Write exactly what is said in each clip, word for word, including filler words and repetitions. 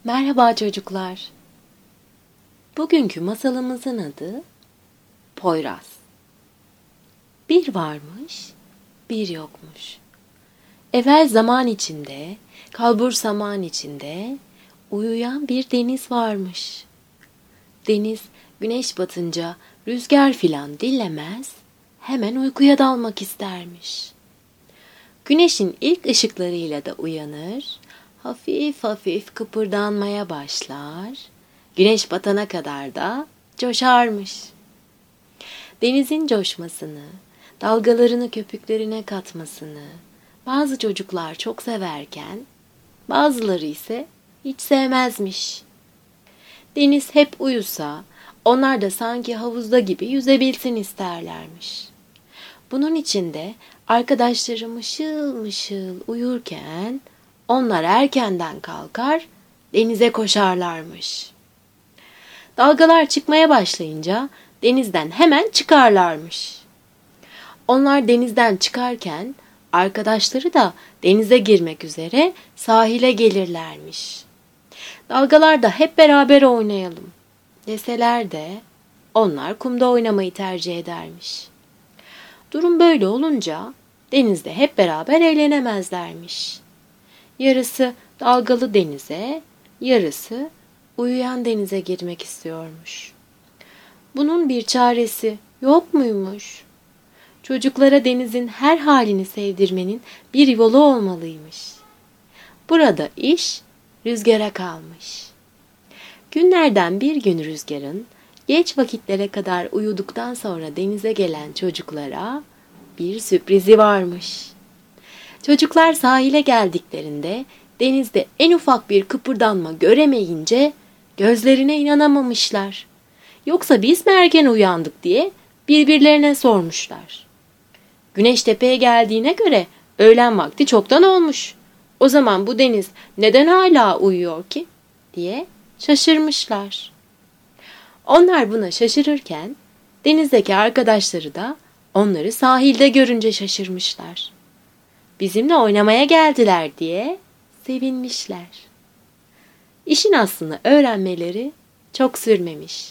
Merhaba çocuklar. Bugünkü masalımızın adı Poyraz. Bir varmış, bir yokmuş. Evvel zaman içinde, kalbur saman içinde uyuyan bir deniz varmış. Deniz güneş batınca rüzgar filan dinlemez, hemen uykuya dalmak istermiş. Güneşin ilk ışıklarıyla da uyanır, hafif hafif kıpırdanmaya başlar, güneş batana kadar da coşarmış. Denizin coşmasını, dalgalarını köpüklerine katmasını bazı çocuklar çok severken, bazıları ise hiç sevmezmiş. Deniz hep uyusa, onlar da sanki havuzda gibi yüzebilsin isterlermiş. Bunun için de arkadaşları mışıl mışıl uyurken, onlar erkenden kalkar, denize koşarlarmış. Dalgalar çıkmaya başlayınca denizden hemen çıkarlarmış. Onlar denizden çıkarken arkadaşları da denize girmek üzere sahile gelirlermiş. Dalgalar da hep beraber oynayalım deseler de onlar kumda oynamayı tercih edermiş. Durum böyle olunca denizde hep beraber eğlenemezlermiş. Yarısı dalgalı denize, yarısı uyuyan denize girmek istiyormuş. Bunun bir çaresi yok muymuş? Çocuklara denizin her halini sevdirmenin bir yolu olmalıymış. Burada iş rüzgara kalmış. Günlerden bir gün rüzgarın geç vakitlere kadar uyuduktan sonra denize gelen çocuklara bir sürprizi varmış. Çocuklar sahile geldiklerinde denizde en ufak bir kıpırdanma göremeyince gözlerine inanamamışlar. Yoksa biz mi erken uyandık diye birbirlerine sormuşlar. Güneş tepeye geldiğine göre öğlen vakti çoktan olmuş. O zaman bu deniz neden hala uyuyor ki diye şaşırmışlar. Onlar buna şaşırırken denizdeki arkadaşları da onları sahilde görünce şaşırmışlar. Bizimle oynamaya geldiler diye sevinmişler. İşin aslını öğrenmeleri çok sürmemiş.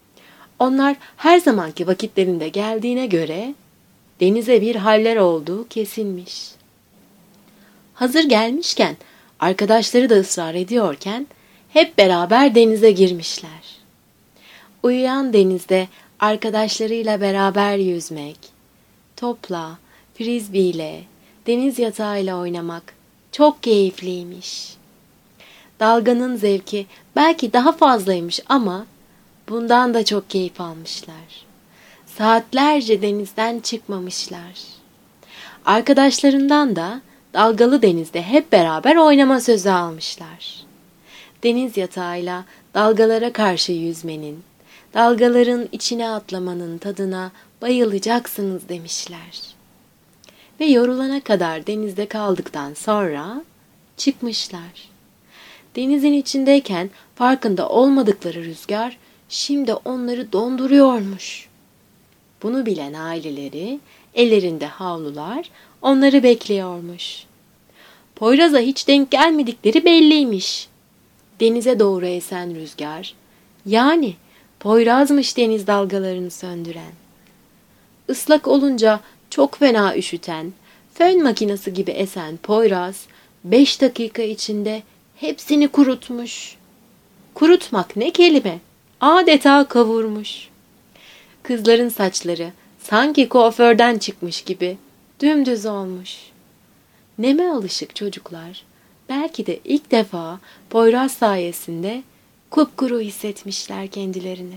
Onlar her zamanki vakitlerinde geldiğine göre denize bir haller olduğu kesinmiş. Hazır gelmişken arkadaşları da ısrar ediyorken hep beraber denize girmişler. Uyuyan denizde arkadaşlarıyla beraber yüzmek, topla, frizbiyle, deniz yatağıyla oynamak çok keyifliymiş. Dalganın zevki belki daha fazlaymış ama bundan da çok keyif almışlar. Saatlerce denizden çıkmamışlar. Arkadaşlarından da dalgalı denizde hep beraber oynama sözü almışlar. Deniz yatağıyla dalgalara karşı yüzmenin, dalgaların içine atlamanın tadına bayılacaksınız demişler. Ve yorulana kadar denizde kaldıktan sonra çıkmışlar. Denizin içindeyken farkında olmadıkları rüzgar şimdi onları donduruyormuş. Bunu bilen aileleri ellerinde havlular onları bekliyormuş. Poyraz'a hiç denk gelmedikleri belliymiş. Denize doğru esen rüzgar, yani Poyraz'mış deniz dalgalarını söndüren. Islak olunca çok fena üşüten, fön makinesi gibi esen Poyraz, beş dakika içinde hepsini kurutmuş. Kurutmak ne kelime, adeta kavurmuş. Kızların saçları sanki kuaförden çıkmış gibi dümdüz olmuş. Neme alışık çocuklar, belki de ilk defa Poyraz sayesinde kupkuru hissetmişler kendilerini.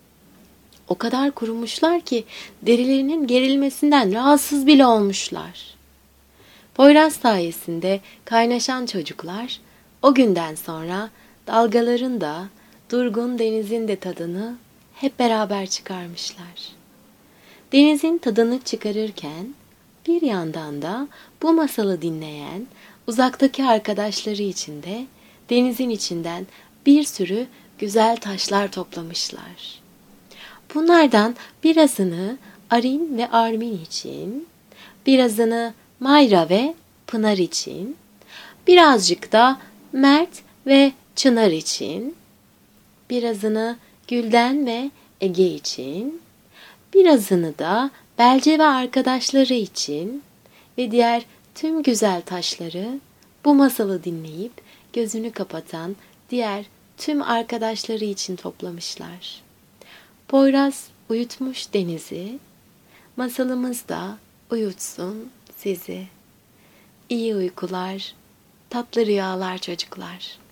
O kadar kurumuşlar ki derilerinin gerilmesinden rahatsız bile olmuşlar. Poyraz sayesinde kaynaşan çocuklar o günden sonra dalgaların da durgun denizin de tadını hep beraber çıkarmışlar. Denizin tadını çıkarırken bir yandan da bu masalı dinleyen uzaktaki arkadaşları için de denizin içinden bir sürü güzel taşlar toplamışlar. Bunlardan birazını Arin ve Armin için, birazını Mayra ve Pınar için, birazcık da Mert ve Çınar için, birazını Gülden ve Ege için, birazını da Belce ve arkadaşları için ve diğer tüm güzel taşları bu masalı dinleyip gözünü kapatan diğer tüm arkadaşları için toplamışlar. Poyraz uyutmuş Deniz'i, masalımız da uyutsun sizi. İyi uykular, tatlı rüyalar çocuklar.